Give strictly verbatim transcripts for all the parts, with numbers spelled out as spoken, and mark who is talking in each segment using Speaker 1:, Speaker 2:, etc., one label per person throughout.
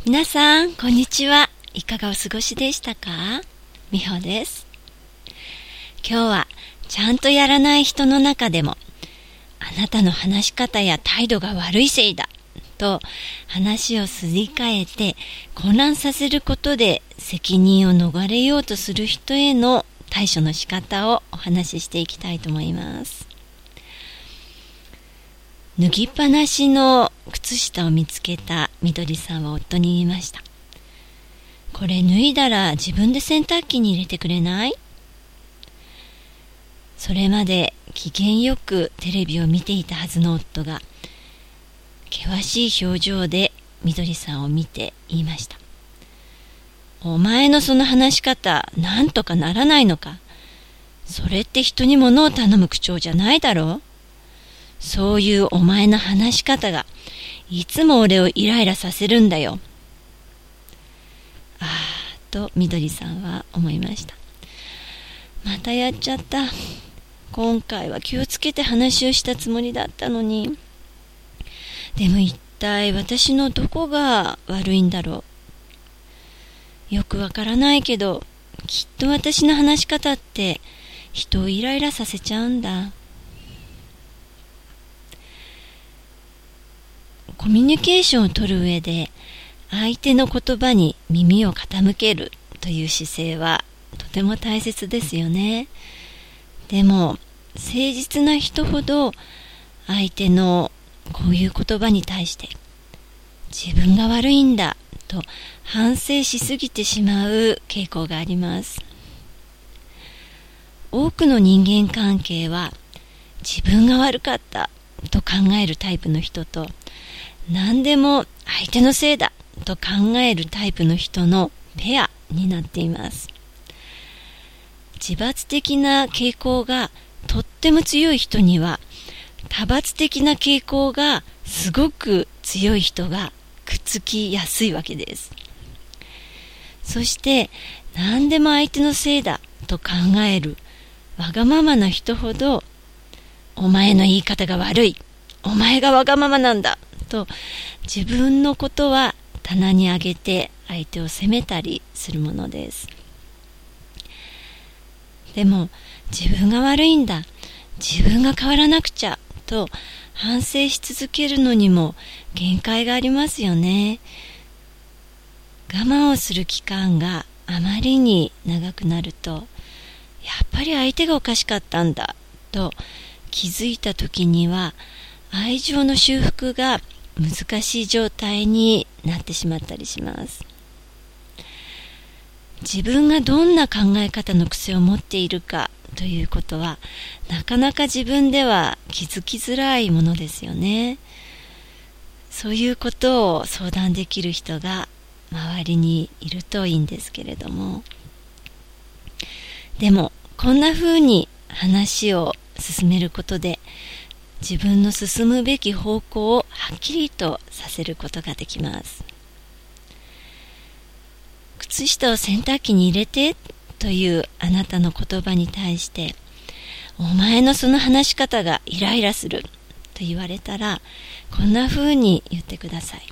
Speaker 1: 皆さんこんにちは。いかがお過ごしでしたか？みほです。今日はちゃんとやらない人の中でも、あなたの話し方や態度が悪いせいだと話をすり替えて混乱させることで責任を逃れようとする人への対処の仕方をお話ししていきたいと思います。脱ぎっぱなしの靴下を見つけたみどりさんは夫に言いました。これ脱いだら自分で洗濯機に入れてくれない？それまで機嫌よくテレビを見ていたはずの夫が険しい表情でみどりさんを見て言いました。お前のその話し方なんとかならないのか？それって人に物を頼む口調じゃないだろう？そういうお前の話し方がいつも俺をイライラさせるんだよ。ああとみどりさんは思いました。またやっちゃった。今回は気をつけて話をしたつもりだったのに。でも一体私のどこが悪いんだろう。よくわからないけど、きっと私の話し方って人をイライラさせちゃうんだ。コミュニケーションを取る上で相手の言葉に耳を傾けるという姿勢はとても大切ですよね。でも誠実な人ほど相手のこういう言葉に対して自分が悪いんだと反省しすぎてしまう傾向があります。多くの人間関係は自分が悪かったと考えるタイプの人と何でも相手のせいだと考えるタイプの人のペアになっています。自発的な傾向がとっても強い人には多発的な傾向がすごく強い人がくっつきやすいわけです。そして何でも相手のせいだと考えるわがままな人ほどお前の言い方が悪い、お前がわがままなんだと自分のことは棚に上げて相手を責めたりするものです。でも自分が悪いんだ、自分が変わらなくちゃと反省し続けるのにも限界がありますよね。我慢をする期間があまりに長くなると、やっぱり相手がおかしかったんだと気づいた時には愛情の修復が難しい状態になってしまったりします。自分がどんな考え方の癖を持っているかということはなかなか自分では気づきづらいものですよね。そういうことを相談できる人が周りにいるといいんですけれども、でもこんなふうに話を進めることで自分の進むべき方向をはっきりとさせることができます。靴下を洗濯機に入れてというあなたの言葉に対して、お前のその話し方がイライラすると言われたら、こんな風に言ってください。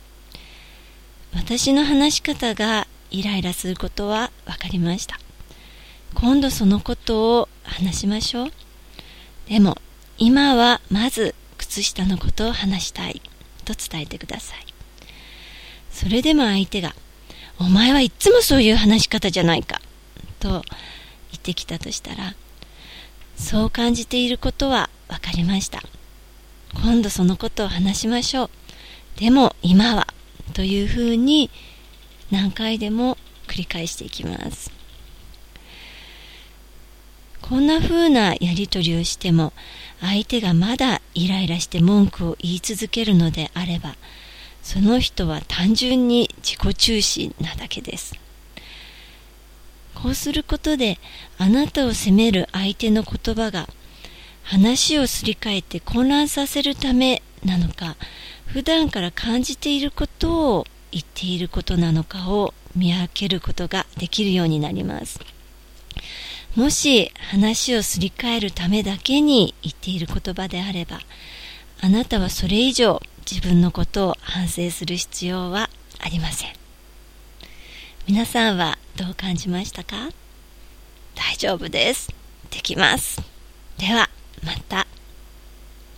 Speaker 1: 私の話し方がイライラすることは分かりました。今度そのことを話しましょう。でも今はまず靴下のことを話したいと伝えてください。それでも相手がお前はいつもそういう話し方じゃないかと言ってきたとしたら、そう感じていることは分かりました。今度そのことを話しましょう。でも今はというふうに何回でも繰り返していきます。こんなふうなやり取りをしても相手がまだイライラして文句を言い続けるのであれば、その人は単純に自己中心なだけです。こうすることであなたを責める相手の言葉が話をすり替えて混乱させるためなのか、普段から感じていることを言っていることなのかを見分けることができるようになります。もし話をすり替えるためだけに言っている言葉であれば、あなたはそれ以上自分のことを反省する必要はあありません。皆さんはどう感じましたか？大丈夫です。できます。ではまた。